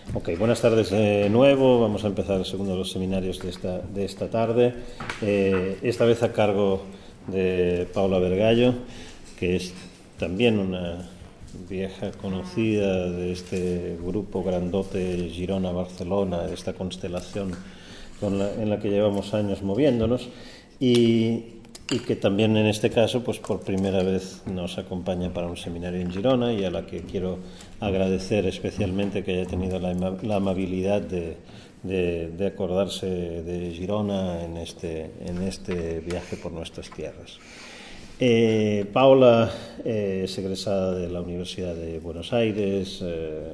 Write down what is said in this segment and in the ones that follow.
Ok, buenas tardes de nuevo. Vamos a empezar el segundo de los seminarios de esta tarde. Esta vez a cargo de Paula Vergallo, que es también una vieja conocida de este grupo grandote Girona-Barcelona, de esta constelación en la que llevamos años moviéndonos, y que también en este caso, pues por primera vez nos acompaña para un seminario en Girona, y a la que quiero agradecer especialmente que haya tenido la amabilidad de acordarse de Girona en este viaje por nuestras tierras. Paula es egresada de la Universidad de Buenos Aires,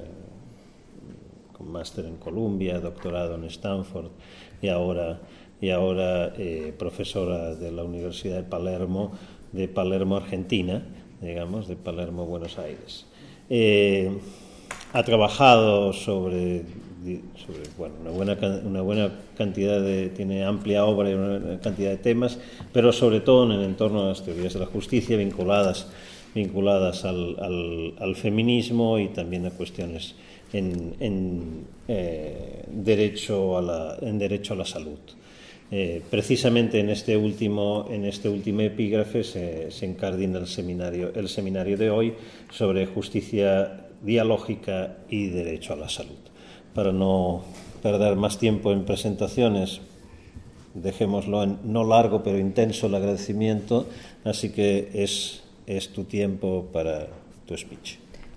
con máster en Columbia, doctorado en Stanford y ahora profesora de la Universidad de Palermo, Argentina, digamos, de Palermo, Buenos Aires. Ha trabajado sobre una buena cantidad tiene amplia obra y una cantidad de temas, pero sobre todo en el entorno de las teorías de la justicia vinculadas al feminismo y también a cuestiones en derecho a la salud. Precisamente en este último epígrafe se incardina el seminario de hoy sobre justicia dialógica y derecho a la salud. Para no perder más tiempo en presentaciones, dejémoslo en no largo pero intenso el agradecimiento, así que es tu tiempo para tu speech.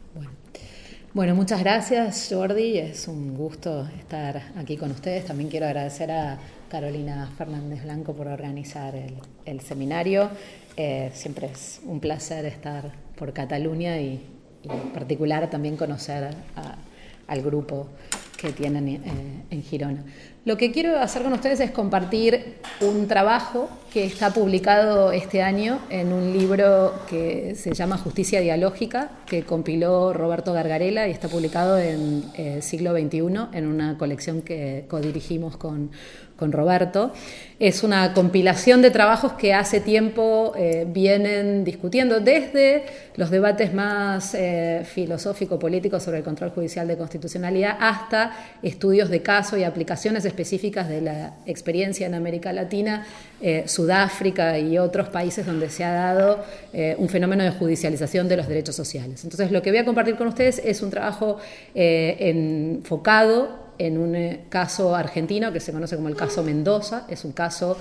Bueno, muchas gracias, Jordi. Es un gusto estar aquí con ustedes. También quiero agradecer a Carolina Fernández Blanco por organizar el seminario. Siempre es un placer estar por Cataluña y en particular también conocer al grupo que tienen en Girona. Lo que quiero hacer con ustedes es compartir un trabajo que está publicado este año en un libro que se llama Justicia Dialógica, que compiló Roberto Gargarella y está publicado en Siglo XXI, en una colección que codirigimos con Roberto. Es una compilación de trabajos que hace tiempo vienen discutiendo desde los debates más filosófico-políticos sobre el control judicial de constitucionalidad hasta estudios de caso y aplicaciones específicas de la experiencia en América Latina, Sudáfrica y otros países donde se ha dado un fenómeno de judicialización de los derechos sociales. Entonces, lo que voy a compartir con ustedes es un trabajo enfocado en un caso argentino que se conoce como el caso Mendoza. Es un caso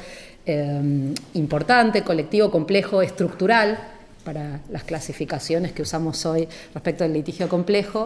importante, colectivo, complejo, estructural, para las clasificaciones que usamos hoy respecto al litigio complejo,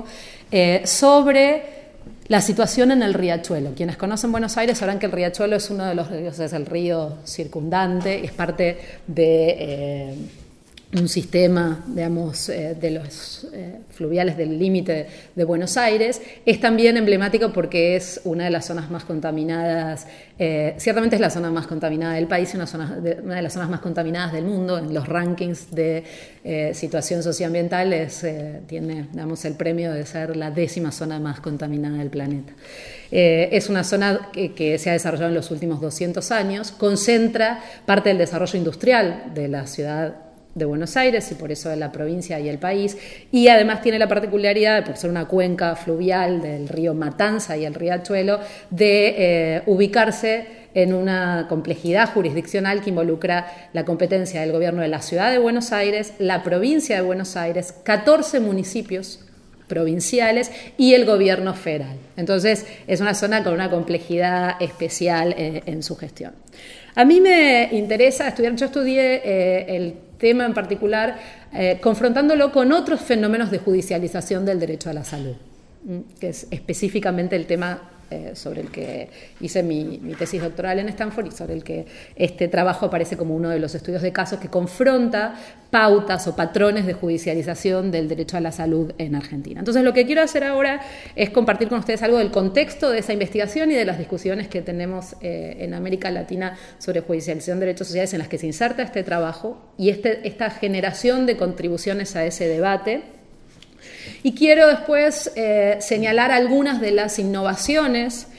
sobre la situación en el Riachuelo. Quienes conocen Buenos Aires sabrán que el Riachuelo es uno de los ríos, es el río circundante, es parte de un sistema, digamos, de los fluviales del límite de Buenos Aires. Es también emblemático porque es una de las zonas más contaminadas, ciertamente es la zona más contaminada del país y una de las zonas más contaminadas del mundo. En los rankings de situación socioambiental tiene, digamos, el premio de ser la 10ª zona más contaminada del planeta. Es una zona que se ha desarrollado en los últimos 200 años, concentra parte del desarrollo industrial de la ciudad de Buenos Aires y por eso de la provincia y el país, y además tiene la particularidad, por ser una cuenca fluvial del río Matanza y el Riachuelo, de ubicarse en una complejidad jurisdiccional que involucra la competencia del gobierno de la ciudad de Buenos Aires, la provincia de Buenos Aires, 14 municipios provinciales y el gobierno federal. Entonces es una zona con una complejidad especial en su gestión. A mí me interesa estudiar, yo estudié el tema en particular confrontándolo con otros fenómenos de judicialización del derecho a la salud, que es específicamente el tema sobre el que hice mi tesis doctoral en Stanford y sobre el que este trabajo aparece como uno de los estudios de casos que confronta pautas o patrones de judicialización del derecho a la salud en Argentina. Entonces, lo que quiero hacer ahora es compartir con ustedes algo del contexto de esa investigación y de las discusiones que tenemos en América Latina sobre judicialización de derechos sociales en las que se inserta este trabajo y esta generación de contribuciones a ese debate. Y quiero después señalar algunas de las innovaciones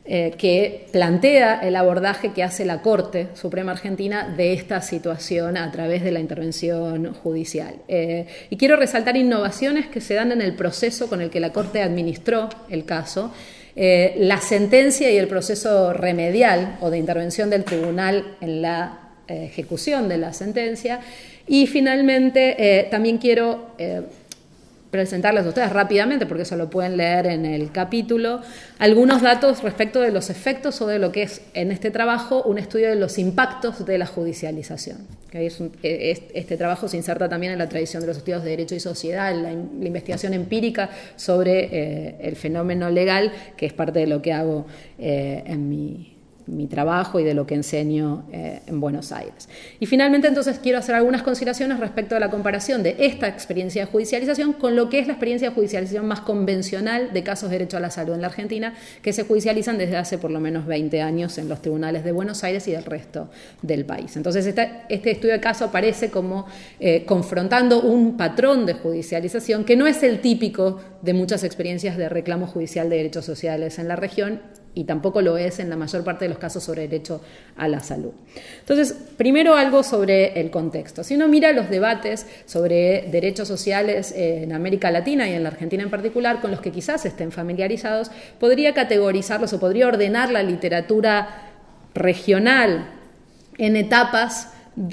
que plantea el abordaje que hace la Corte Suprema Argentina de esta situación a través de la intervención judicial. Y quiero resaltar innovaciones que se dan en el proceso con el que la Corte administró el caso, la sentencia y el proceso remedial o de intervención del tribunal en la ejecución de la sentencia, y finalmente también quiero presentarles a ustedes rápidamente, porque eso lo pueden leer en el capítulo, algunos datos respecto de los efectos o de lo que es en este trabajo un estudio de los impactos de la judicialización. Este trabajo se inserta también en la tradición de los estudios de Derecho y Sociedad, la investigación empírica sobre el fenómeno legal, que es parte de lo que hago en mi trabajo y de lo que enseño en Buenos Aires. Y finalmente, entonces, quiero hacer algunas consideraciones respecto a la comparación de esta experiencia de judicialización con lo que es la experiencia de judicialización más convencional de casos de derecho a la salud en la Argentina, que se judicializan desde hace por lo menos 20 años en los tribunales de Buenos Aires y del resto del país. Entonces, este estudio de caso aparece como confrontando un patrón de judicialización que no es el típico de muchas experiencias de reclamo judicial de derechos sociales en la región, y tampoco lo es en la mayor parte de los casos sobre derecho a la salud. Entonces, primero algo sobre el contexto. Si uno mira los debates sobre derechos sociales en América Latina y en la Argentina en particular, con los que quizás estén familiarizados, podría categorizarlos o podría ordenar la literatura regional en etapas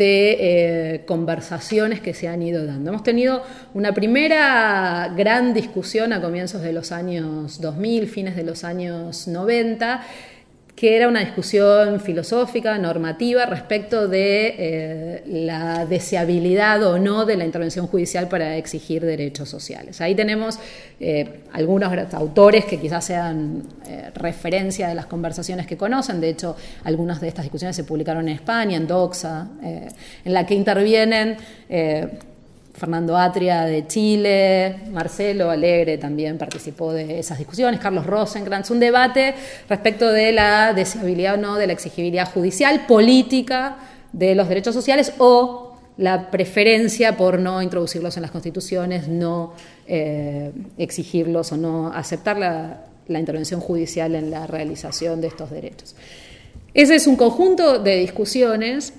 de conversaciones que se han ido dando. Hemos tenido una primera gran discusión a comienzos de los años 2000, fines de los años 90, que era una discusión filosófica, normativa, respecto de la deseabilidad o no de la intervención judicial para exigir derechos sociales. Ahí tenemos algunos autores que quizás sean referencia de las conversaciones que conocen. De hecho, algunas de estas discusiones se publicaron en España, en Doxa, en la que intervienen Fernando Atria de Chile, Marcelo Alegre también participó de esas discusiones, Carlos Rosenkrantz, un debate respecto de la deseabilidad o no de la exigibilidad judicial, política de los derechos sociales o la preferencia por no introducirlos en las constituciones, no exigirlos o no aceptar la intervención judicial en la realización de estos derechos. Ese es un conjunto de discusiones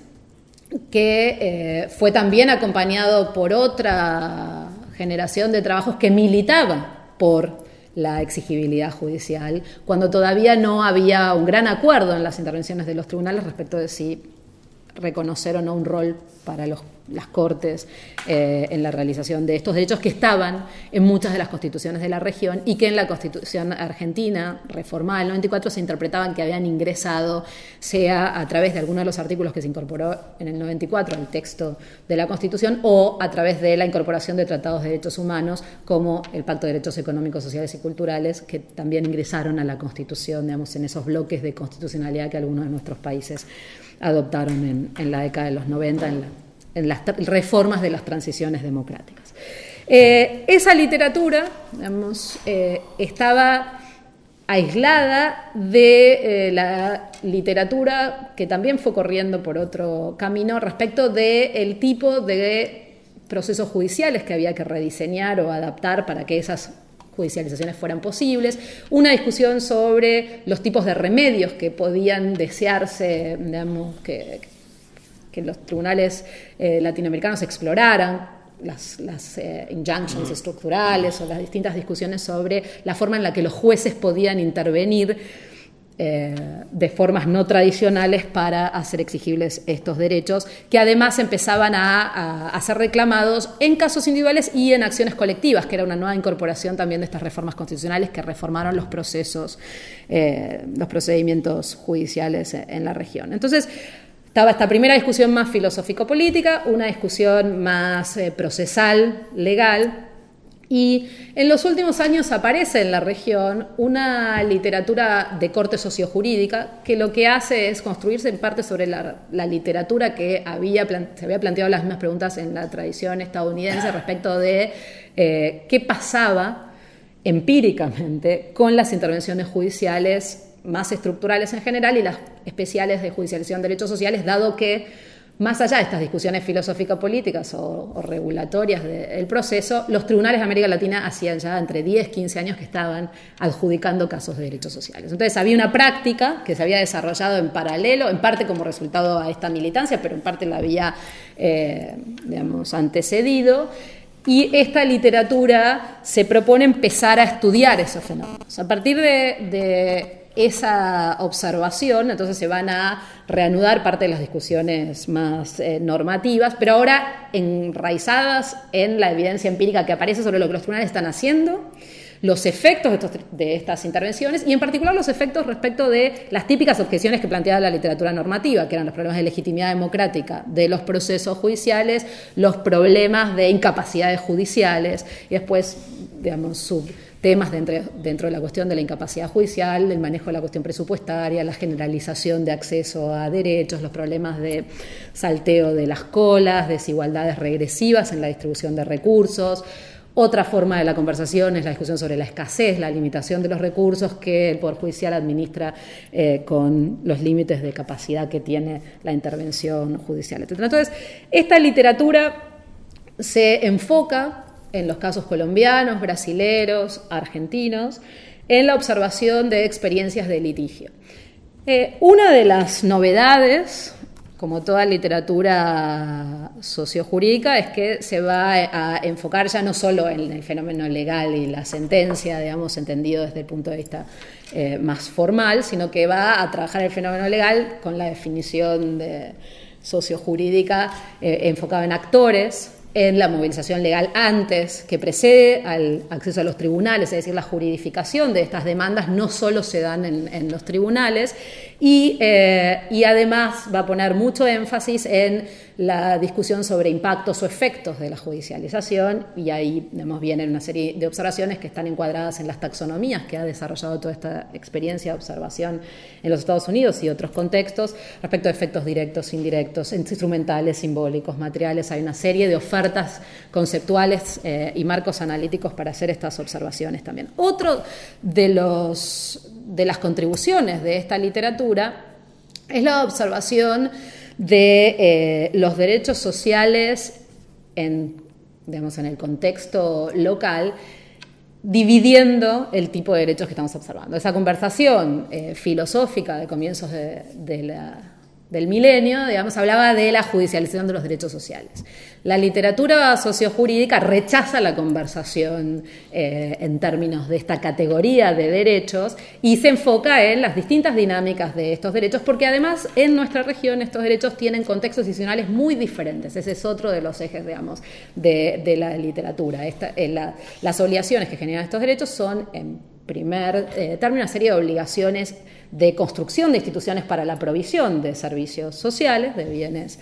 que fue también acompañado por otra generación de trabajos que militaba por la exigibilidad judicial, cuando todavía no había un gran acuerdo en las intervenciones de los tribunales respecto de si reconocer o no un rol para las Cortes en la realización de estos derechos que estaban en muchas de las constituciones de la región y que en la Constitución argentina, reformada en el 94, se interpretaban que habían ingresado, sea a través de alguno de los artículos que se incorporó en el 94 al texto de la Constitución o a través de la incorporación de tratados de derechos humanos como el Pacto de Derechos Económicos, Sociales y Culturales, que también ingresaron a la Constitución, digamos, en esos bloques de constitucionalidad que algunos de nuestros países adoptaron en la década de los 90 en las reformas de las transiciones democráticas. Esa literatura, digamos, estaba aislada de la literatura que también fue corriendo por otro camino respecto del tipo de procesos judiciales que había que rediseñar o adaptar para que esas judicializaciones fueran posibles, una discusión sobre los tipos de remedios que podían desearse, digamos, que los tribunales latinoamericanos exploraran, las injunctions estructurales o las distintas discusiones sobre la forma en la que los jueces podían intervenir de formas no tradicionales para hacer exigibles estos derechos, que además empezaban a ser reclamados en casos individuales y en acciones colectivas, que era una nueva incorporación también de estas reformas constitucionales que reformaron los procedimientos judiciales en la región. Entonces, estaba esta primera discusión más filosófico-política, una discusión más procesal, legal, y en los últimos años aparece en la región una literatura de corte sociojurídica que lo que hace es construirse en parte sobre la literatura que se había planteado las mismas preguntas en la tradición estadounidense respecto de qué pasaba empíricamente con las intervenciones judiciales más estructurales en general y las especiales de judicialización de derechos sociales, dado que más allá de estas discusiones filosófico-políticas o regulatorias del proceso, los tribunales de América Latina hacían ya entre 10, 15 años que estaban adjudicando casos de derechos sociales. Entonces había una práctica que se había desarrollado en paralelo, en parte como resultado a esta militancia, pero en parte la había, antecedido. Y esta literatura se propone empezar a estudiar esos fenómenos. A partir de esa observación, entonces se van a reanudar parte de las discusiones más normativas, pero ahora enraizadas en la evidencia empírica que aparece sobre lo que los tribunales están haciendo, los efectos de estas intervenciones y en particular los efectos respecto de las típicas objeciones que planteaba la literatura normativa, que eran los problemas de legitimidad democrática de los procesos judiciales, los problemas de incapacidades judiciales y después, subtemas dentro de la cuestión de la incapacidad judicial, el manejo de la cuestión presupuestaria, la generalización de acceso a derechos, los problemas de salteo de las colas, desigualdades regresivas en la distribución de recursos. Otra forma de la conversación es la discusión sobre la escasez, la limitación de los recursos que el Poder Judicial administra con los límites de capacidad que tiene la intervención judicial, etc. Entonces, esta literatura se enfoca en los casos colombianos, brasileros, argentinos, en la observación de experiencias de litigio. Una de las novedades, como toda literatura sociojurídica, es que se va a enfocar ya no solo en el fenómeno legal y la sentencia, entendido desde el punto de vista más formal, sino que va a trabajar el fenómeno legal con la definición de sociojurídica enfocada en actores, en la movilización legal antes, que precede al acceso a los tribunales, es decir, la juridificación de estas demandas no solo se dan en los tribunales, y además va a poner mucho énfasis en la discusión sobre impactos o efectos de la judicialización, y ahí vienen una serie de observaciones que están encuadradas en las taxonomías que ha desarrollado toda esta experiencia de observación en los Estados Unidos y otros contextos respecto a efectos directos, indirectos, instrumentales, simbólicos, materiales. Hay una serie de ofertas conceptuales y marcos analíticos para hacer estas observaciones también. Otro de las contribuciones de esta literatura es la observación de los derechos sociales en el contexto local, dividiendo el tipo de derechos que estamos observando. Esa conversación filosófica de comienzos del milenio, hablaba de la judicialización de los derechos sociales. La literatura sociojurídica rechaza la conversación en términos de esta categoría de derechos y se enfoca en las distintas dinámicas de estos derechos, porque además en nuestra región estos derechos tienen contextos institucionales muy diferentes. Ese es otro de los ejes, de la literatura. Las obligaciones que generan estos derechos son, en primer término, una serie de obligaciones de construcción de instituciones para la provisión de servicios sociales, de bienes,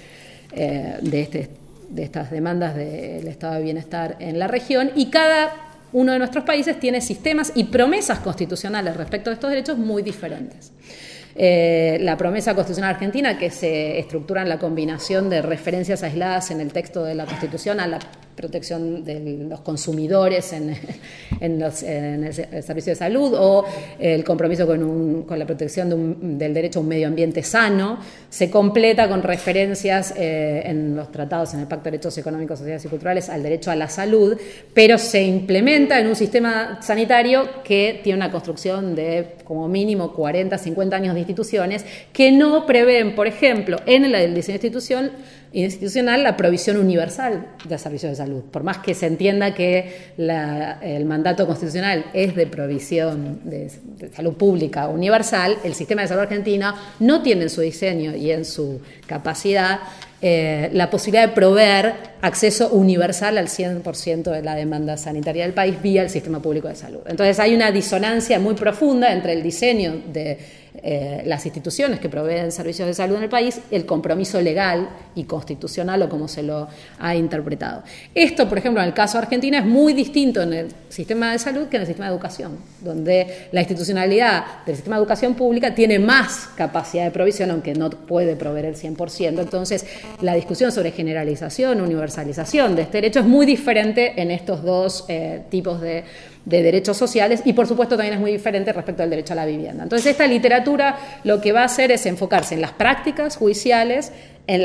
de estas demandas del estado de bienestar en la región, y cada uno de nuestros países tiene sistemas y promesas constitucionales respecto a estos derechos muy diferentes. La promesa constitucional argentina, que se estructura en la combinación de referencias aisladas en el texto de la Constitución a la protección de los consumidores en el servicio de salud, o el compromiso con la protección del derecho a un medio ambiente sano, se completa con referencias en los tratados, en el Pacto de Derechos Económicos, Sociales y Culturales, al derecho a la salud, pero se implementa en un sistema sanitario que tiene una construcción de como mínimo 40, 50 años de instituciones que no prevén, por ejemplo, en el diseño institucional la provisión universal de servicios de salud. Por más que se entienda que el mandato constitucional es de provisión de salud pública universal, el sistema de salud argentino no tiene en su diseño y en su capacidad la posibilidad de proveer acceso universal al 100% de la demanda sanitaria del país vía el sistema público de salud. Entonces hay una disonancia muy profunda entre el diseño de las instituciones que proveen servicios de salud en el país, el compromiso legal y constitucional, o como se lo ha interpretado. Esto, por ejemplo, en el caso de Argentina es muy distinto en el sistema de salud que en el sistema de educación, donde la institucionalidad del sistema de educación pública tiene más capacidad de provisión, aunque no puede proveer el 100%. Entonces, la discusión sobre generalización, universalización de este derecho es muy diferente en estos dos tipos de derechos sociales, y por supuesto también es muy diferente respecto al derecho a la vivienda. Entonces esta literatura lo que va a hacer es enfocarse en las prácticas judiciales, en las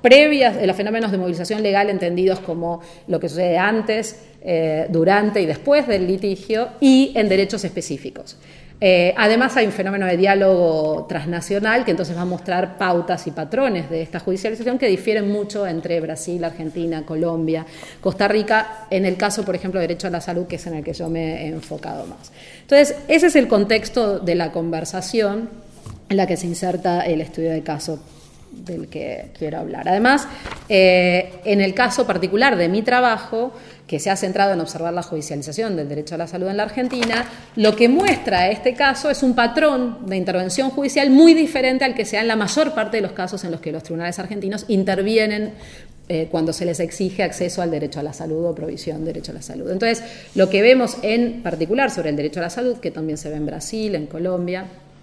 previas, los fenómenos de movilización legal entendidos como lo que sucede antes, durante y después del litigio, y en derechos específicos. Además hay un fenómeno de diálogo transnacional que entonces va a mostrar pautas y patrones de esta judicialización que difieren mucho entre Brasil, Argentina, Colombia, Costa Rica, en el caso, por ejemplo, de derecho a la salud, que es en el que yo me he enfocado más. Entonces, ese es el contexto de la conversación en la que se inserta el estudio de caso del que quiero hablar. Además, en el caso particular de mi trabajo, que se ha centrado en observar la judicialización del derecho a la salud en la Argentina, lo que muestra este caso es un patrón de intervención judicial muy diferente al que se da en la mayor parte de los casos en los que los tribunales argentinos intervienen cuando se les exige acceso al derecho a la salud o provisión de derecho a la salud. Entonces, lo que vemos en particular sobre el derecho a la salud, que también se ve en Brasil, en Colombia,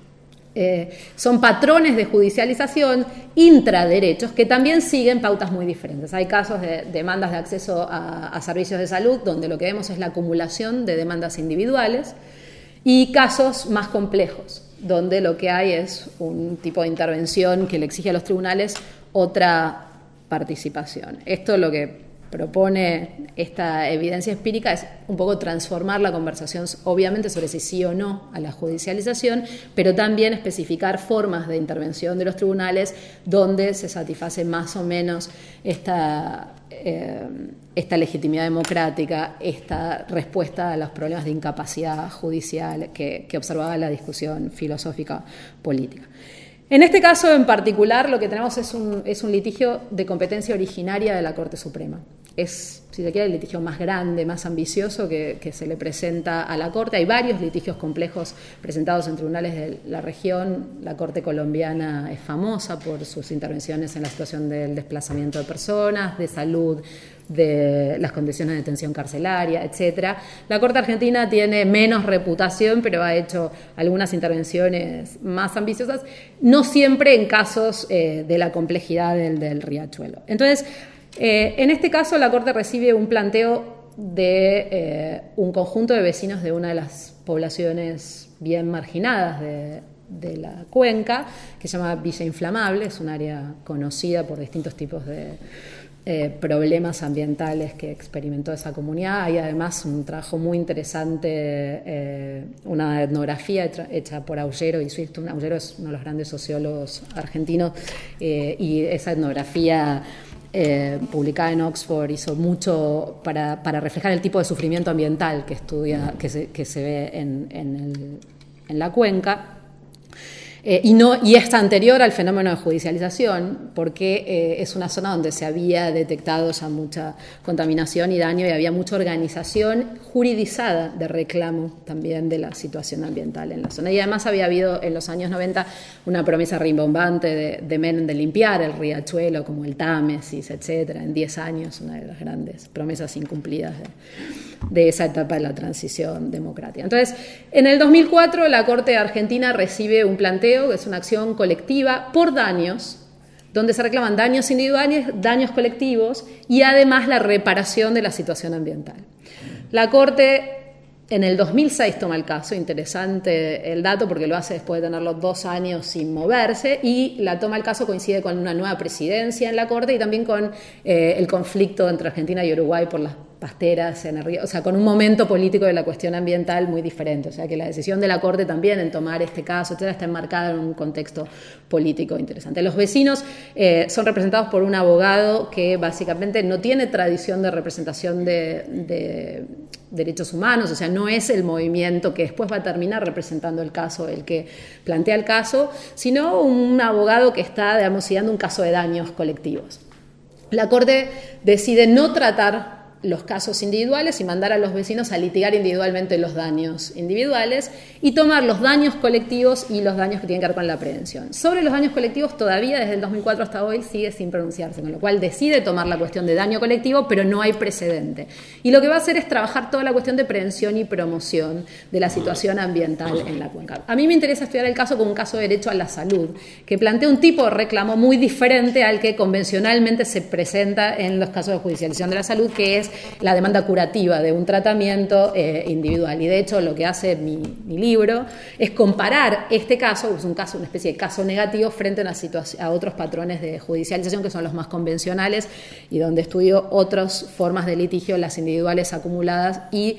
son patrones de judicialización intraderechos que también siguen pautas muy diferentes. Hay casos de demandas de acceso a servicios de salud donde lo que vemos es la acumulación de demandas individuales y casos más complejos donde lo que hay es un tipo de intervención que le exige a los tribunales otra participación. Esto lo que propone esta evidencia empírica es un poco transformar la conversación, obviamente, sobre si sí o no a la judicialización, pero también especificar formas de intervención de los tribunales donde se satisface más o menos esta legitimidad democrática, esta respuesta a los problemas de incapacidad judicial que observaba la discusión filosófica política. En este caso en particular lo que tenemos es un litigio de competencia originaria de la Corte Suprema. Es, si se quiere, el litigio más grande, más ambicioso que se le presenta a la Corte. Hay varios litigios complejos presentados en tribunales de la región. La Corte colombiana es famosa por sus intervenciones en la situación del desplazamiento de personas, de salud, de las condiciones de detención carcelaria, etcétera. La Corte Argentina tiene menos reputación, pero ha hecho algunas intervenciones más ambiciosas, no siempre en casos de la complejidad del Riachuelo. Entonces, en este caso la Corte recibe un planteo de un conjunto de vecinos de una de las poblaciones bien marginadas de la cuenca, que se llama Villa Inflamable. Es un área conocida por distintos tipos de problemas ambientales que experimentó esa comunidad. Hay además un trabajo muy interesante, una etnografía hecha por Aullero y Swift. Aullero es uno de los grandes sociólogos argentinos y esa etnografía publicada en Oxford hizo mucho para reflejar el tipo de sufrimiento ambiental que se ve en la cuenca. Y es anterior al fenómeno de judicialización porque es una zona donde se había detectado ya mucha contaminación y daño y había mucha organización juridizada de reclamo también de la situación ambiental en la zona. Y además había habido en los años 90 una promesa rimbombante de Menem de limpiar el riachuelo como el Támesis, etcétera, en 10 años, una de las grandes promesas incumplidas de esa etapa de la transición democrática. Entonces, en el 2004 la Corte Argentina recibe un planteo que es una acción colectiva por daños, donde se reclaman daños individuales, daños colectivos y además la reparación de la situación ambiental. La Corte en el 2006 toma el caso, interesante el dato porque lo hace después de tenerlo 2 años sin moverse, y la toma el caso coincide con una nueva presidencia en la Corte y también con el conflicto entre Argentina y Uruguay por las pasteras en el río, o sea, con un momento político de la cuestión ambiental muy diferente, o sea que la decisión de la Corte también en tomar este caso, etcétera, está enmarcada en un contexto político interesante. Los vecinos son representados por un abogado que básicamente no tiene tradición de representación de derechos humanos, o sea, no es el movimiento que después va a terminar representando el caso, el que plantea el caso, sino un abogado que está, digamos, siguiendo un caso de daños colectivos. La Corte decide no tratar los casos individuales y mandar a los vecinos a litigar individualmente los daños individuales y tomar los daños colectivos y los daños que tienen que ver con la prevención. Sobre los daños colectivos todavía desde el 2004 hasta hoy sigue sin pronunciarse, con lo cual decide tomar la cuestión de daño colectivo, pero no hay precedente. Y lo que va a hacer es trabajar toda la cuestión de prevención y promoción de la situación ambiental en la cuenca. A mí me interesa estudiar el caso como un caso de derecho a la salud, que plantea un tipo de reclamo muy diferente al que convencionalmente se presenta en los casos de judicialización de la salud, que es la demanda curativa de un tratamiento individual. Y de hecho lo que hace mi libro es comparar este caso, es un caso, una especie de caso negativo, frente a otros patrones de judicialización que son los más convencionales y donde estudio otras formas de litigio, las individuales acumuladas y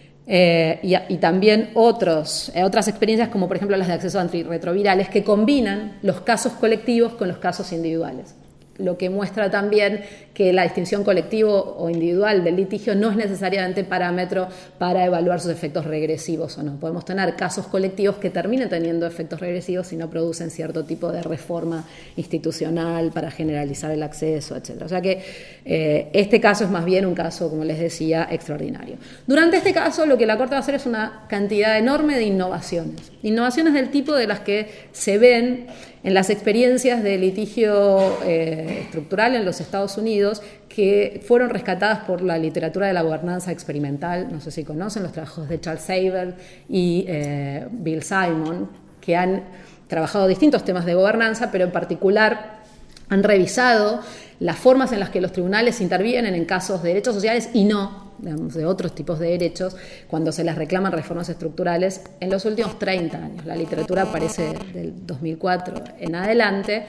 también otras experiencias como por ejemplo las de acceso a antirretrovirales que combinan los casos colectivos con los casos individuales. Lo que muestra también que la distinción colectivo o individual del litigio no es necesariamente parámetro para evaluar sus efectos regresivos o no. Podemos tener casos colectivos que terminen teniendo efectos regresivos si no producen cierto tipo de reforma institucional para generalizar el acceso, etc. O sea que este caso es más bien un caso, como les decía, extraordinario. Durante este caso lo que la Corte va a hacer es una cantidad enorme de innovaciones. Innovaciones del tipo de las que se ven en las experiencias de litigio estructural en los Estados Unidos que fueron rescatadas por la literatura de la gobernanza experimental. No sé si conocen los trabajos de Charles Saber y Bill Simon, que han trabajado distintos temas de gobernanza, pero en particular han revisado las formas en las que los tribunales intervienen en casos de derechos sociales y no, digamos, de otros tipos de derechos cuando se les reclaman reformas estructurales en los últimos 30 años. La literatura aparece del 2004 en adelante.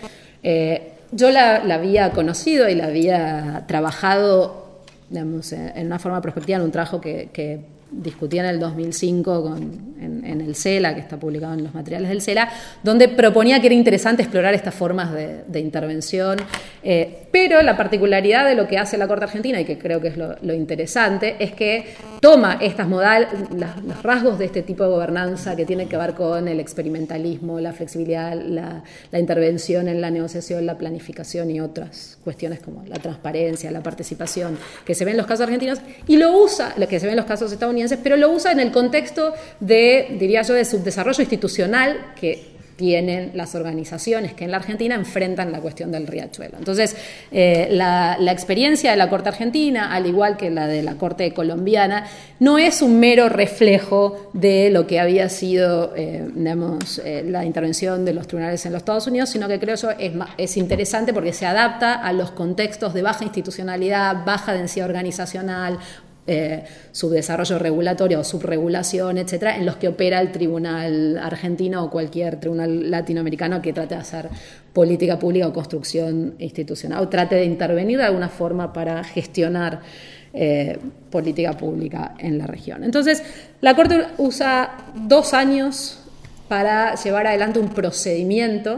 Yo la había conocido y la había trabajado, digamos, en una forma prospectiva en un trabajo que discutía en el 2005 en el CELA, que está publicado en los materiales del CELA, donde proponía que era interesante explorar estas formas de intervención, pero la particularidad de lo que hace la Corte Argentina, y que creo que es lo interesante, es que toma estas los rasgos de este tipo de gobernanza que tienen que ver con el experimentalismo, la flexibilidad, la intervención en la negociación, la planificación y otras cuestiones como la transparencia, la participación, que se ven en los casos argentinos, y lo usa, lo que se ven en los casos estadounidenses, pero lo usa en el contexto de, diría yo, de subdesarrollo institucional que tienen las organizaciones que en la Argentina enfrentan la cuestión del riachuelo. Entonces, la experiencia de la Corte Argentina, al igual que la de la Corte colombiana, no es un mero reflejo de lo que había sido la intervención de los tribunales en los Estados Unidos, sino que creo yo es interesante porque se adapta a los contextos de baja institucionalidad, baja densidad organizacional, subdesarrollo regulatorio o subregulación, etcétera, en los que opera el tribunal argentino o cualquier tribunal latinoamericano que trate de hacer política pública o construcción institucional o trate de intervenir de alguna forma para gestionar política pública en la región. Entonces, la Corte usa 2 años para llevar adelante un procedimiento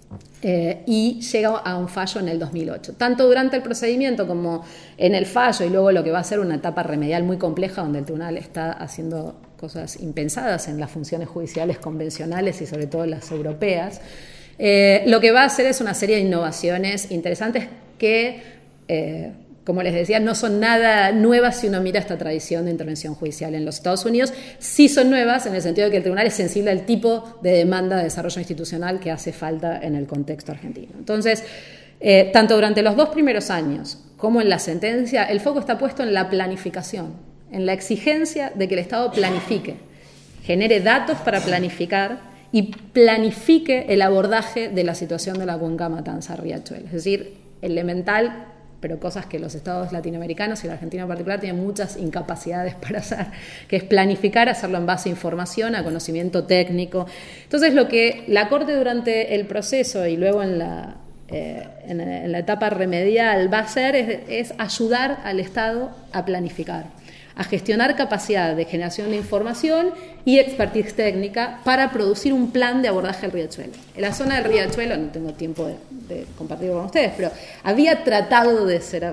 y llega a un fallo en el 2008. Tanto durante el procedimiento como en el fallo y luego lo que va a ser una etapa remedial muy compleja donde el tribunal está haciendo cosas impensadas en las funciones judiciales convencionales y sobre todo las europeas, lo que va a hacer es una serie de innovaciones interesantes que, como les decía, no son nada nuevas si uno mira esta tradición de intervención judicial en los Estados Unidos. Sí son nuevas en el sentido de que el tribunal es sensible al tipo de demanda de desarrollo institucional que hace falta en el contexto argentino. Entonces, tanto durante los 2 primeros años como en la sentencia, el foco está puesto en la planificación, en la exigencia de que el Estado planifique, genere datos para planificar y planifique el abordaje de la situación de la cuenca Matanza-Riachuelo. Es decir, elemental, pero cosas que los estados latinoamericanos y la Argentina en particular tienen muchas incapacidades para hacer, que es planificar, hacerlo en base a información, a conocimiento técnico. Entonces, lo que la Corte durante el proceso y luego en la etapa remedial va a hacer es ayudar al Estado a planificar, a gestionar capacidad de generación de información y expertise técnica para producir un plan de abordaje del riachuelo. En la zona del riachuelo, no tengo tiempo de compartirlo con ustedes, pero se había tratado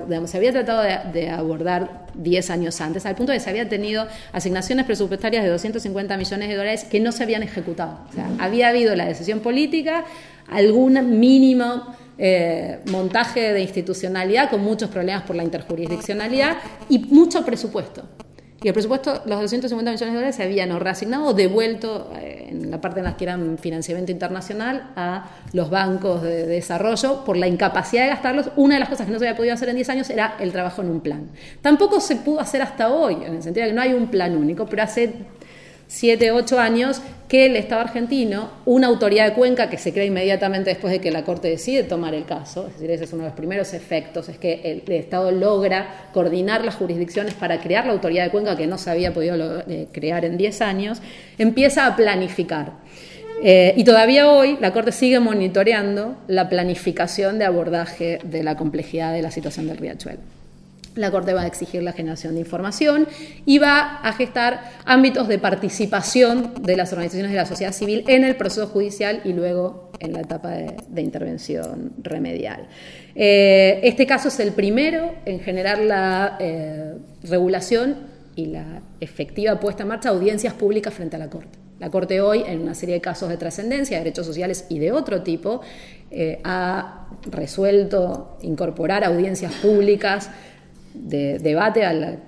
de abordar 10 años antes, al punto de que se había tenido asignaciones presupuestarias de $250 millones que no se habían ejecutado. O sea, había habido la decisión política, algún mínimo montaje de institucionalidad con muchos problemas por la interjurisdiccionalidad y mucho presupuesto. Y el presupuesto, los $250 millones se habían o reasignado o devuelto en la parte en la que eran financiamiento internacional a los bancos de desarrollo por la incapacidad de gastarlos. Una de las cosas que no se había podido hacer en 10 años era el trabajo en un plan. Tampoco se pudo hacer hasta hoy, en el sentido de que no hay un plan único, pero hace 7, 8 años que el Estado argentino, una autoridad de cuenca que se crea inmediatamente después de que la Corte decide tomar el caso, es decir, ese es uno de los primeros efectos, es que el Estado logra coordinar las jurisdicciones para crear la autoridad de cuenca que no se había podido crear en 10 años, empieza a planificar. Y todavía hoy la Corte sigue monitoreando la planificación de abordaje de la complejidad de la situación del riachuelo. La Corte va a exigir la generación de información y va a gestar ámbitos de participación de las organizaciones de la sociedad civil en el proceso judicial y luego en la etapa de intervención remedial. Este caso es el primero en generar la regulación y la efectiva puesta en marcha de audiencias públicas frente a la Corte. La Corte hoy, en una serie de casos de trascendencia, de derechos sociales y de otro tipo, ha resuelto incorporar audiencias públicas de debate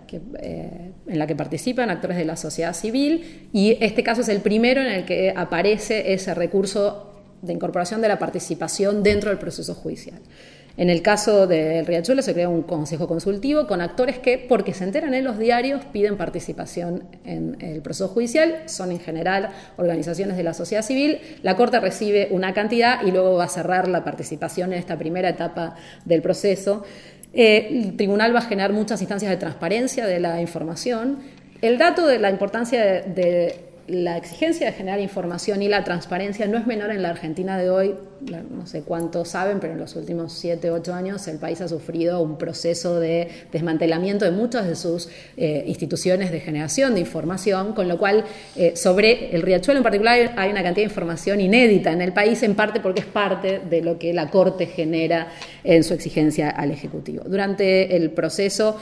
en la que participan actores de la sociedad civil, y este caso es el primero en el que aparece ese recurso de incorporación de la participación dentro del proceso judicial. En el caso del riachuelo se crea un consejo consultivo con actores que, porque se enteran en los diarios, piden participación en el proceso judicial. Son en general organizaciones de la sociedad civil. La Corte recibe una cantidad y luego va a cerrar la participación en esta primera etapa del proceso. El tribunal va a generar muchas instancias de transparencia de la información. El dato de la importancia de la exigencia de generar información y la transparencia no es menor en la Argentina de hoy. No sé cuántos saben, pero en los últimos 7, 8 años el país ha sufrido un proceso de desmantelamiento de muchas de sus instituciones de generación de información, con lo cual sobre el riachuelo en particular hay una cantidad de información inédita en el país, en parte porque es parte de lo que la Corte genera en su exigencia al Ejecutivo. Durante el proceso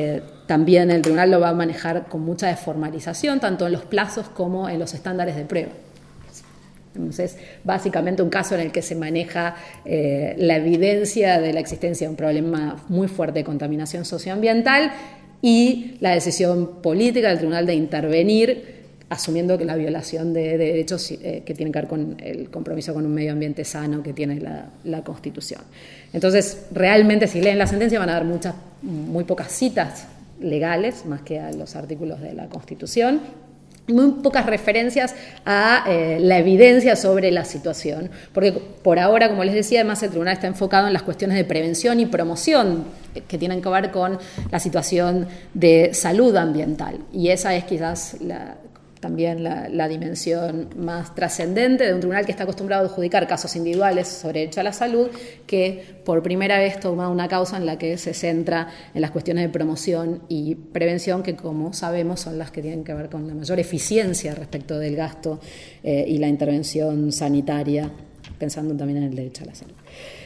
también el tribunal lo va a manejar con mucha desformalización, tanto en los plazos como en los estándares de prueba. Entonces, básicamente un caso en el que se maneja la evidencia de la existencia de un problema muy fuerte de contaminación socioambiental y la decisión política del tribunal de intervenir, asumiendo que la violación de derechos que tienen que ver con el compromiso con un medio ambiente sano que tiene la Constitución. Entonces, realmente, si leen la sentencia, van a dar muy pocas citas legales, más que a los artículos de la Constitución, muy pocas referencias a la evidencia sobre la situación, porque por ahora, como les decía, además el tribunal está enfocado en las cuestiones de prevención y promoción que tienen que ver con la situación de salud ambiental, y esa es quizás también la dimensión más trascendente de un tribunal que está acostumbrado a adjudicar casos individuales sobre derecho a la salud, que por primera vez toma una causa en la que se centra en las cuestiones de promoción y prevención, que como sabemos son las que tienen que ver con la mayor eficiencia respecto del gasto y la intervención sanitaria, pensando también en el derecho a la salud.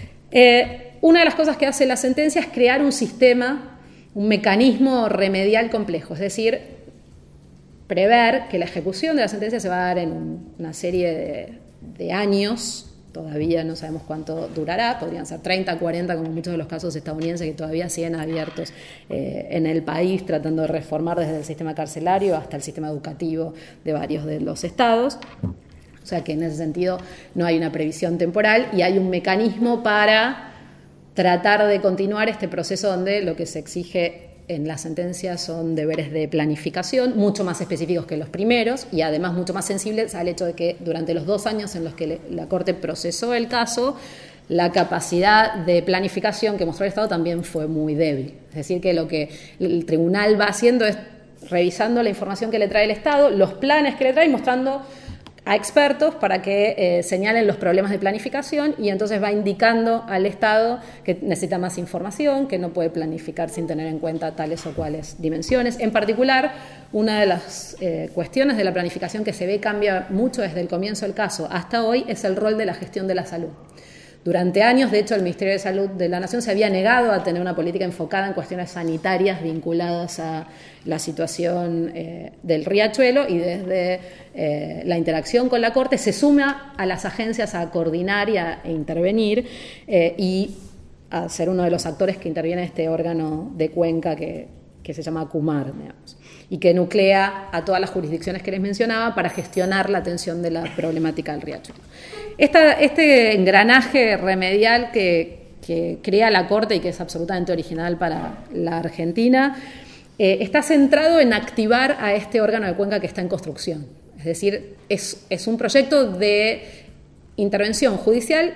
Una de las cosas que hace la sentencia es crear un sistema, un mecanismo remedial complejo, es decir, prever que la ejecución de la sentencia se va a dar en una serie de años, todavía no sabemos cuánto durará, podrían ser 30, 40, como muchos de los casos estadounidenses que todavía siguen abiertos en el país, tratando de reformar desde el sistema carcelario hasta el sistema educativo de varios de los estados. O sea que en ese sentido no hay una previsión temporal y hay un mecanismo para tratar de continuar este proceso donde lo que se exige en la sentencia son deberes de planificación, mucho más específicos que los primeros y además mucho más sensibles al hecho de que durante los 2 años en los que la Corte procesó el caso, la capacidad de planificación que mostró el Estado también fue muy débil. Es decir, que lo que el tribunal va haciendo es revisando la información que le trae el Estado, los planes que le trae, mostrando a expertos para que señalen los problemas de planificación, y entonces va indicando al Estado que necesita más información, que no puede planificar sin tener en cuenta tales o cuales dimensiones. En particular, una de las cuestiones de la planificación que se ve cambia mucho desde el comienzo del caso hasta hoy es el rol de la gestión de la salud. Durante años, de hecho, el Ministerio de Salud de la Nación se había negado a tener una política enfocada en cuestiones sanitarias vinculadas a la situación del riachuelo, y desde la interacción con la Corte se suma a las agencias a coordinar y a intervenir y a ser uno de los actores que interviene en este órgano de cuenca que se llama CUMAR, digamos, y que nuclea a todas las jurisdicciones que les mencionaba para gestionar la atención de la problemática del riachuelo. Este engranaje remedial que crea la Corte y que es absolutamente original para la Argentina está centrado en activar a este órgano de cuenca que está en construcción. Es decir, es un proyecto de intervención judicial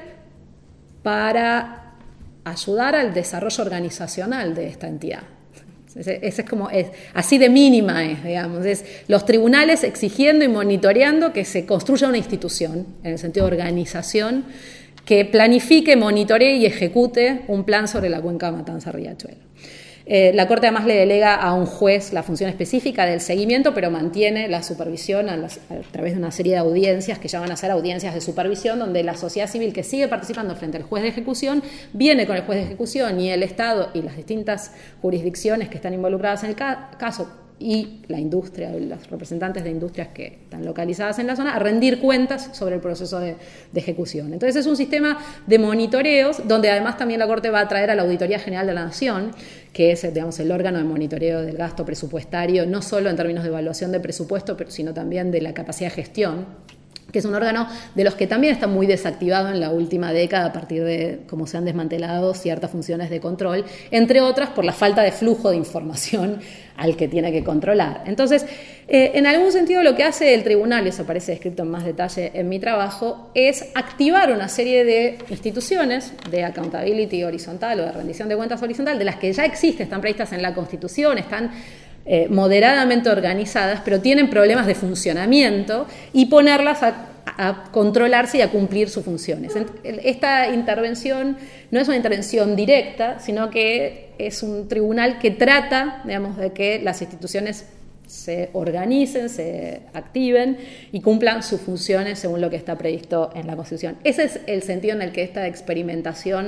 para ayudar al desarrollo organizacional de esta entidad. Ese es como, así de mínima es, digamos, es los tribunales exigiendo y monitoreando que se construya una institución, en el sentido de organización, que planifique, monitoree y ejecute un plan sobre la cuenca Matanza-Riachuelo. La Corte además le delega a un juez la función específica del seguimiento, pero mantiene la supervisión a través de una serie de audiencias que ya van a ser audiencias de supervisión, donde la sociedad civil que sigue participando frente al juez de ejecución viene con el juez de ejecución y el Estado y las distintas jurisdicciones que están involucradas en el caso y la industria, los representantes de industrias que están localizadas en la zona, a rendir cuentas sobre el proceso de ejecución. Entonces es un sistema de monitoreos, donde además también la Corte va a traer a la Auditoría General de la Nación, que es, digamos, el órgano de monitoreo del gasto presupuestario, no solo en términos de evaluación de presupuesto, sino también de la capacidad de gestión, que es un órgano de los que también está muy desactivado en la última década a partir de cómo se han desmantelado ciertas funciones de control, entre otras por la falta de flujo de información al que tiene que controlar. Entonces, en algún sentido lo que hace el tribunal, y eso aparece descrito en más detalle en mi trabajo, es activar una serie de instituciones de accountability horizontal o de rendición de cuentas horizontal, de las que ya existen, están previstas en la Constitución, están moderadamente organizadas, pero tienen problemas de funcionamiento, y ponerlas a controlarse y a cumplir sus funciones. Esta intervención no es una intervención directa, sino que es un tribunal que trata, digamos, de que las instituciones se organicen, se activen y cumplan sus funciones según lo que está previsto en la Constitución. Ese es el sentido en el que esta experimentación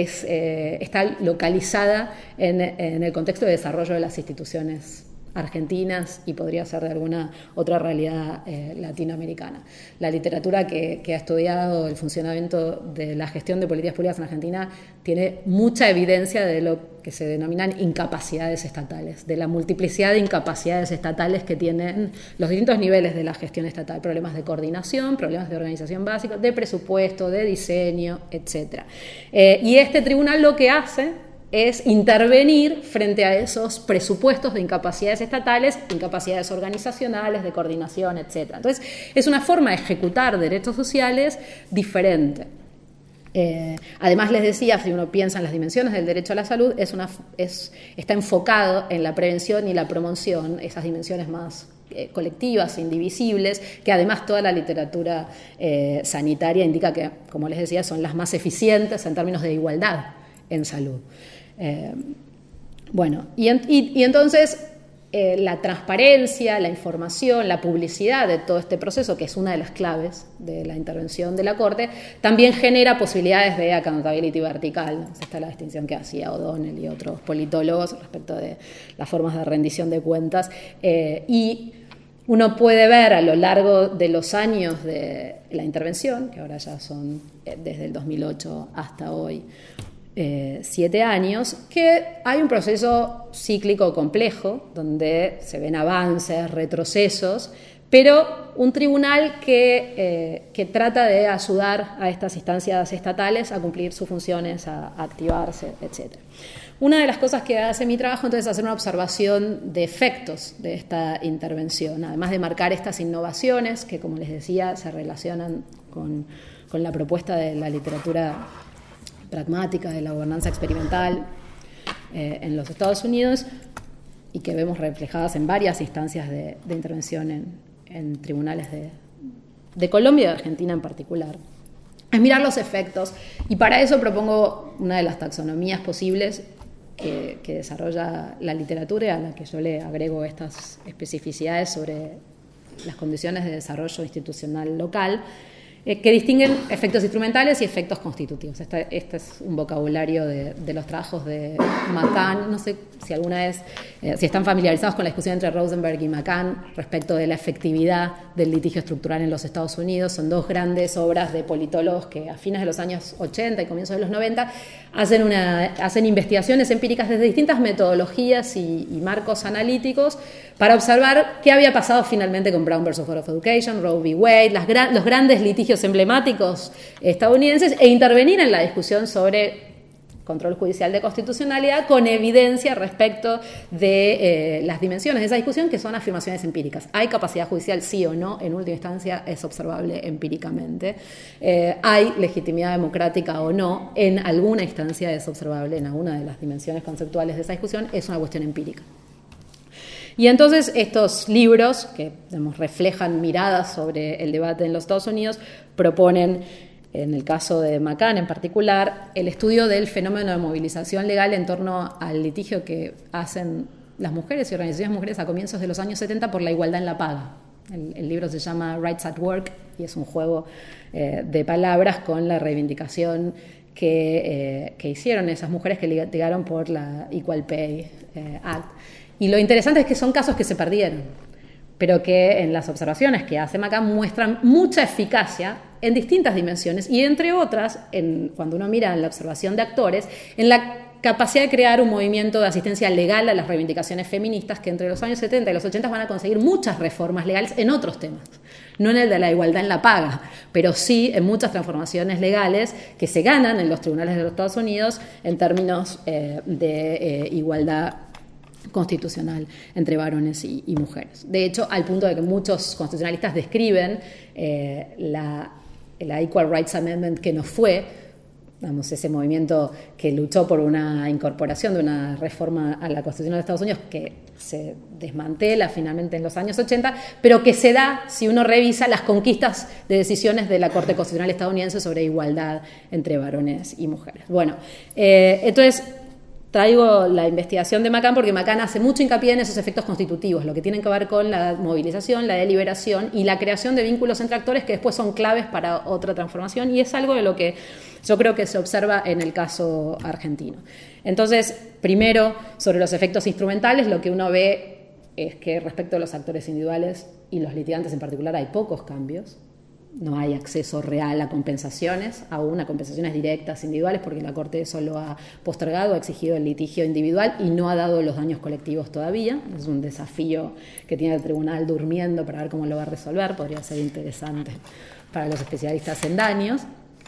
está localizada en el contexto de desarrollo de las instituciones argentinas y podría ser de alguna otra realidad latinoamericana. La literatura que ha estudiado el funcionamiento de la gestión de políticas públicas en Argentina tiene mucha evidencia de lo que se denominan incapacidades estatales, de la multiplicidad de incapacidades estatales que tienen los distintos niveles de la gestión estatal, problemas de coordinación, problemas de organización básica, de presupuesto, de diseño, etc. Y este tribunal lo que hace es intervenir frente a esos presupuestos de incapacidades estatales, incapacidades organizacionales, de coordinación, etc. Entonces, es una forma de ejecutar derechos sociales diferente. Además, les decía, si uno piensa en las dimensiones del derecho a la salud, está enfocado en la prevención y la promoción, esas dimensiones más colectivas, indivisibles, que además toda la literatura sanitaria indica que, como les decía, son las más eficientes en términos de igualdad en salud. Y entonces la transparencia, la información, la publicidad de todo este proceso, que es una de las claves de la intervención de la Corte, también genera posibilidades de accountability vertical. Esta es la distinción que hacía O'Donnell y otros politólogos respecto de las formas de rendición de cuentas. Y uno puede ver a lo largo de los años de la intervención, que ahora ya son desde el 2008 hasta hoy, 7 años, que hay un proceso cíclico complejo donde se ven avances, retrocesos, pero un tribunal que trata de ayudar a estas instancias estatales a cumplir sus funciones, a activarse, etc. Una de las cosas que hace mi trabajo entonces es hacer una observación de efectos de esta intervención, además de marcar estas innovaciones que, como les decía, se relacionan con la propuesta de la literatura pragmática de la gobernanza experimental en los Estados Unidos y que vemos reflejadas en varias instancias de intervención en tribunales de Colombia y de Argentina en particular. Es mirar los efectos, y para eso propongo una de las taxonomías posibles que desarrolla la literatura y a la que yo le agrego estas especificidades sobre las condiciones de desarrollo institucional local, que distinguen efectos instrumentales y efectos constitutivos. Este es un vocabulario de los trabajos de McCann. No sé si alguna vez, si están familiarizados con la discusión entre Rosenberg y McCann respecto de la efectividad del litigio estructural en los Estados Unidos. Son dos grandes obras de politólogos que a fines de los años 80 y comienzos de los 90 hacen investigaciones empíricas desde distintas metodologías y marcos analíticos para observar qué había pasado finalmente con Brown versus Board of Education, Roe v. Wade, los grandes litigios emblemáticos estadounidenses, e intervenir en la discusión sobre control judicial de constitucionalidad con evidencia respecto de las dimensiones de esa discusión, que son afirmaciones empíricas. ¿Hay capacidad judicial, sí o no? En última instancia es observable empíricamente. ¿Hay legitimidad democrática o no? En alguna instancia es observable, en alguna de las dimensiones conceptuales de esa discusión, es una cuestión empírica. Y entonces estos libros, que reflejan miradas sobre el debate en los Estados Unidos, proponen, en el caso de McCann en particular, el estudio del fenómeno de movilización legal en torno al litigio que hacen las mujeres y organizaciones mujeres a comienzos de los años 70 por la igualdad en la paga. El libro se llama Rights at Work y es un juego de palabras con la reivindicación que hicieron esas mujeres que litigaron por la Equal Pay Act. Y lo interesante es que son casos que se perdieron, pero que en las observaciones que hace McCann muestran mucha eficacia en distintas dimensiones y, entre otras, cuando uno mira en la observación de actores, en la capacidad de crear un movimiento de asistencia legal a las reivindicaciones feministas que entre los años 70 y los 80 van a conseguir muchas reformas legales en otros temas, no en el de la igualdad en la paga, pero sí en muchas transformaciones legales que se ganan en los tribunales de los Estados Unidos en términos de igualdad constitucional entre varones y mujeres. De hecho, al punto de que muchos constitucionalistas describen la Equal Rights Amendment que no fue, ese movimiento que luchó por una incorporación de una reforma a la Constitución de Estados Unidos que se desmantela finalmente en los años 80, pero que se da si uno revisa las conquistas de decisiones de la Corte Constitucional estadounidense sobre igualdad entre varones y mujeres. Bueno, entonces traigo la investigación de McCann porque McCann hace mucho hincapié en esos efectos constitutivos, lo que tienen que ver con la movilización, la deliberación y la creación de vínculos entre actores que después son claves para otra transformación, y es algo de lo que yo creo que se observa en el caso argentino. Entonces, primero, sobre los efectos instrumentales, lo que uno ve es que respecto a los actores individuales y los litigantes en particular hay pocos cambios. No hay acceso real a compensaciones, aún a compensaciones directas individuales, porque la Corte solo ha postergado, ha exigido el litigio individual y no ha dado los daños colectivos todavía. Es un desafío que tiene el tribunal durmiendo para ver cómo lo va a resolver. Podría ser interesante para los especialistas en daños.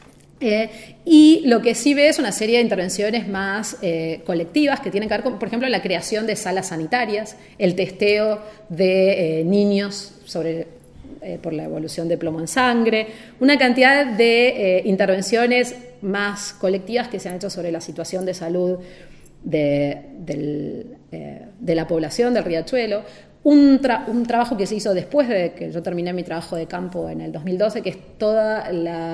Y lo que sí ve es una serie de intervenciones más colectivas que tienen que ver con, por ejemplo, la creación de salas sanitarias, el testeo de niños por la evolución de plomo en sangre, una cantidad de intervenciones más colectivas que se han hecho sobre la situación de salud de la población del Riachuelo. Un trabajo que se hizo después de que yo terminé mi trabajo de campo en el 2012, que es toda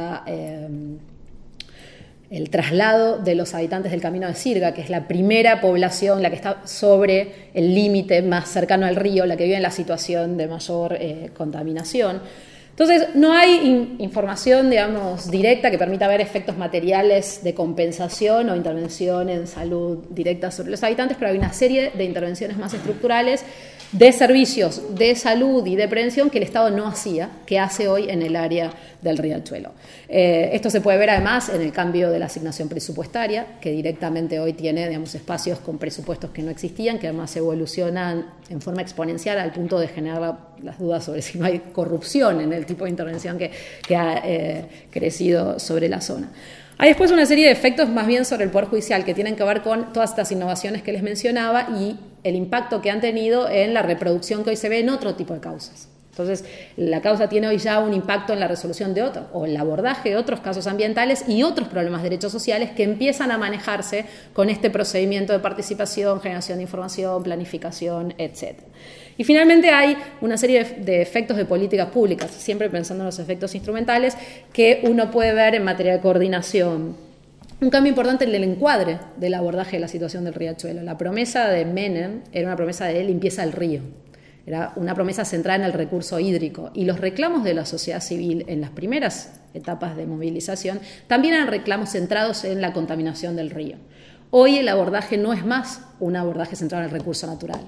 el traslado de los habitantes del Camino de Sirga, que es la primera población, la que está sobre el límite más cercano al río, la que vive en la situación de mayor contaminación. Entonces, no hay información, digamos, directa que permita ver efectos materiales de compensación o intervención en salud directa sobre los habitantes, pero hay una serie de intervenciones más estructurales de servicios de salud y de prevención que el Estado no hacía, que hace hoy en el área del Riachuelo. Esto se puede ver además en el cambio de la asignación presupuestaria, que directamente hoy tiene, digamos, espacios con presupuestos que no existían, que además evolucionan en forma exponencial al punto de generar las dudas sobre si no hay corrupción en el tipo de intervención que ha crecido sobre la zona. Hay después una serie de efectos más bien sobre el Poder Judicial que tienen que ver con todas estas innovaciones que les mencionaba y el impacto que han tenido en la reproducción que hoy se ve en otro tipo de causas. Entonces, la causa tiene hoy ya un impacto en la resolución de otros, o el abordaje de otros casos ambientales y otros problemas de derechos sociales que empiezan a manejarse con este procedimiento de participación, generación de información, planificación, etc. Y finalmente hay una serie de efectos de políticas públicas, siempre pensando en los efectos instrumentales, que uno puede ver en materia de coordinación. Un cambio importante en el encuadre del abordaje de la situación del Riachuelo. La promesa de Menem era una promesa de limpieza del río. Era una promesa centrada en el recurso hídrico, y los reclamos de la sociedad civil en las primeras etapas de movilización también eran reclamos centrados en la contaminación del río. Hoy el abordaje no es más un abordaje centrado en el recurso natural.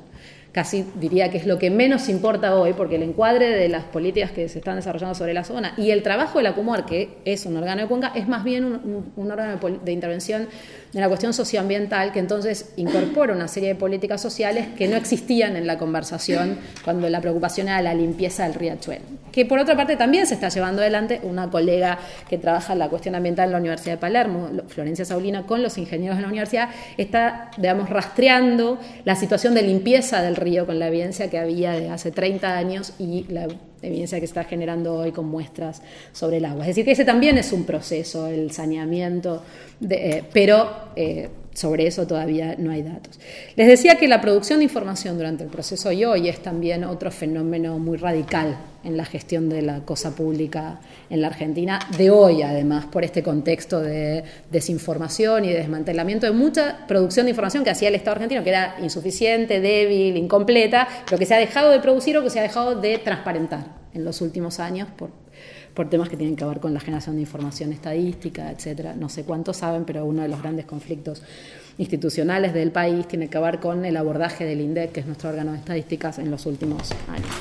casi diría que es lo que menos importa hoy, porque el encuadre de las políticas que se están desarrollando sobre la zona y el trabajo de la CUMOR, que es un órgano de cuenca, es más bien un órgano de intervención en la cuestión socioambiental, que entonces incorpora una serie de políticas sociales que no existían en la conversación cuando la preocupación era la limpieza del riachuelo. Que por otra parte también se está llevando adelante una colega que trabaja en la cuestión ambiental en la Universidad de Palermo, Florencia Saulina, con los ingenieros de la universidad, está, digamos, rastreando la situación de limpieza del río con la evidencia que había de hace 30 años y la evidencia que se está generando hoy con muestras sobre el agua. Es decir, que ese también es un proceso, el saneamiento, pero sobre eso todavía no hay datos. Les decía que la producción de información durante el proceso y hoy es también otro fenómeno muy radical en la gestión de la cosa pública en la Argentina, de hoy además, por este contexto de desinformación y de desmantelamiento de mucha producción de información que hacía el Estado argentino, que era insuficiente, débil, incompleta, pero que se ha dejado de producir o que se ha dejado de transparentar en los últimos años por temas que tienen que ver con la generación de información estadística, etcétera. No sé cuántos saben, pero uno de los grandes conflictos institucionales del país tiene que ver con el abordaje del INDEC, que es nuestro órgano de estadísticas, en los últimos años.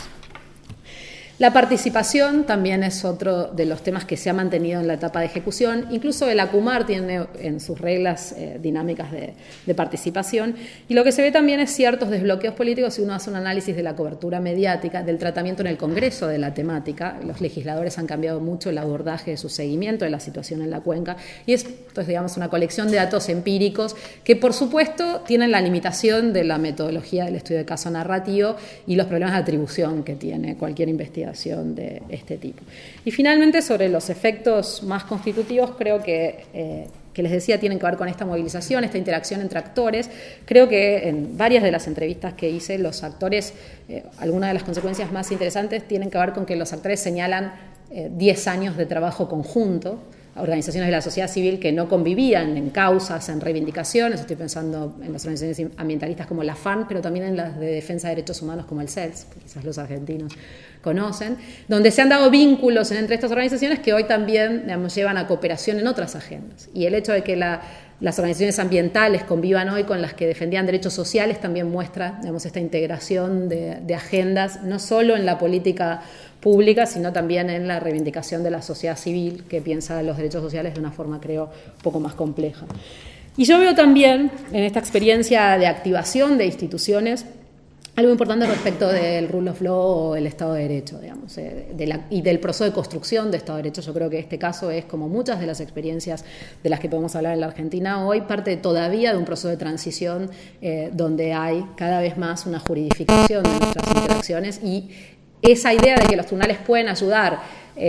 La participación también es otro de los temas que se ha mantenido en la etapa de ejecución. Incluso el ACUMAR tiene en sus reglas dinámicas de participación. Y lo que se ve también es ciertos desbloqueos políticos si uno hace un análisis de la cobertura mediática, del tratamiento en el Congreso de la temática. Los legisladores han cambiado mucho el abordaje de su seguimiento de la situación en la cuenca. Y esto es, digamos, una colección de datos empíricos que, por supuesto, tienen la limitación de la metodología del estudio de caso narrativo y los problemas de atribución que tiene cualquier investigación de este tipo. Y finalmente, sobre los efectos más constitutivos, creo que les decía, tienen que ver con esta movilización, esta interacción entre actores. Creo que en varias de las entrevistas que hice, los actores, algunas de las consecuencias más interesantes tienen que ver con que los actores señalan 10 años de trabajo conjunto, organizaciones de la sociedad civil que no convivían en causas, en reivindicaciones. Estoy pensando en las organizaciones ambientalistas como la FAN, pero también en las de defensa de derechos humanos como el CELS, que quizás los argentinos conocen, donde se han dado vínculos entre estas organizaciones que hoy también, digamos, llevan a cooperación en otras agendas. Y el hecho de que las organizaciones ambientales convivan hoy con las que defendían derechos sociales también muestra, digamos, esta integración de agendas, no solo en la política pública, sino también en la reivindicación de la sociedad civil que piensa los derechos sociales de una forma, creo, un poco más compleja. Y yo veo también en esta experiencia de activación de instituciones algo importante respecto del rule of law o el Estado de Derecho, digamos, y del proceso de construcción de Estado de Derecho. Yo creo que este caso es, como muchas de las experiencias de las que podemos hablar en la Argentina hoy, parte todavía de un proceso de transición donde hay cada vez más una juridificación de nuestras interacciones, y esa idea de que los tribunales pueden ayudar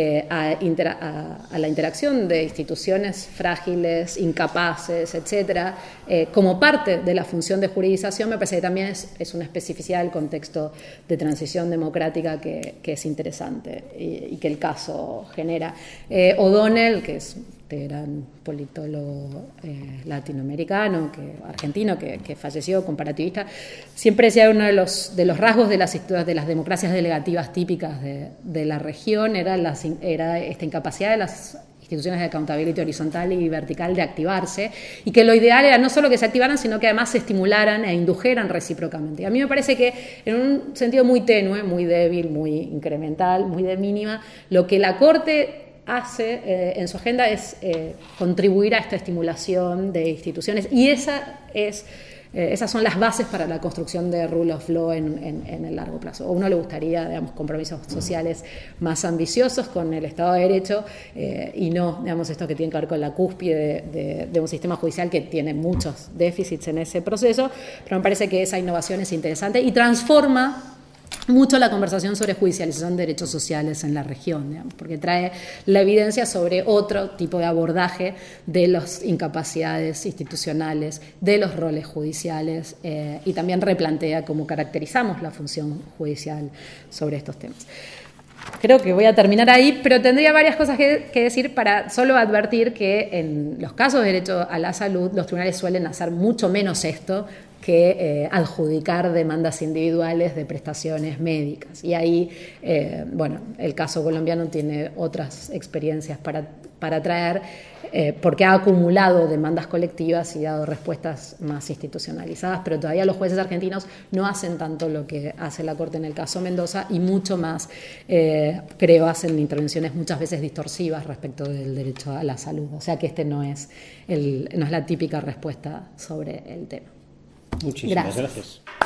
a la interacción de instituciones frágiles, incapaces, etcétera, como parte de la función de juridización, me parece que también es una especificidad del contexto de transición democrática que es interesante y que el caso genera. O'Donnell, que es este gran politólogo latinoamericano, argentino, que falleció, comparativista, siempre decía uno de los rasgos de las democracias delegativas típicas de la región era esta incapacidad de las instituciones de accountability horizontal y vertical de activarse, y que lo ideal era no solo que se activaran, sino que además se estimularan e indujeran recíprocamente. Y a mí me parece que en un sentido muy tenue, muy débil, muy incremental, muy de mínima, lo que la Corte hace en su agenda es contribuir a esta estimulación de instituciones, y esas son las bases para la construcción de rule of law en el largo plazo. A uno le gustaría, digamos, compromisos sociales más ambiciosos con el Estado de Derecho y no, digamos, esto que tiene que ver con la cúspide de un sistema judicial que tiene muchos déficits en ese proceso, pero me parece que esa innovación es interesante y transforma mucho la conversación sobre judicialización de derechos sociales en la región, digamos, porque trae la evidencia sobre otro tipo de abordaje de las incapacidades institucionales, de los roles judiciales, y también replantea cómo caracterizamos la función judicial sobre estos temas. Creo que voy a terminar ahí, pero tendría varias cosas que decir para solo advertir que en los casos de derecho a la salud los tribunales suelen hacer mucho menos esto que adjudicar demandas individuales de prestaciones médicas. Y ahí, bueno, el caso colombiano tiene otras experiencias para traer, porque ha acumulado demandas colectivas y dado respuestas más institucionalizadas, pero todavía los jueces argentinos no hacen tanto lo que hace la Corte en el caso Mendoza y mucho más, creo, hacen intervenciones muchas veces distorsivas respecto del derecho a la salud. O sea que no es la típica respuesta sobre el tema. Muchísimas gracias.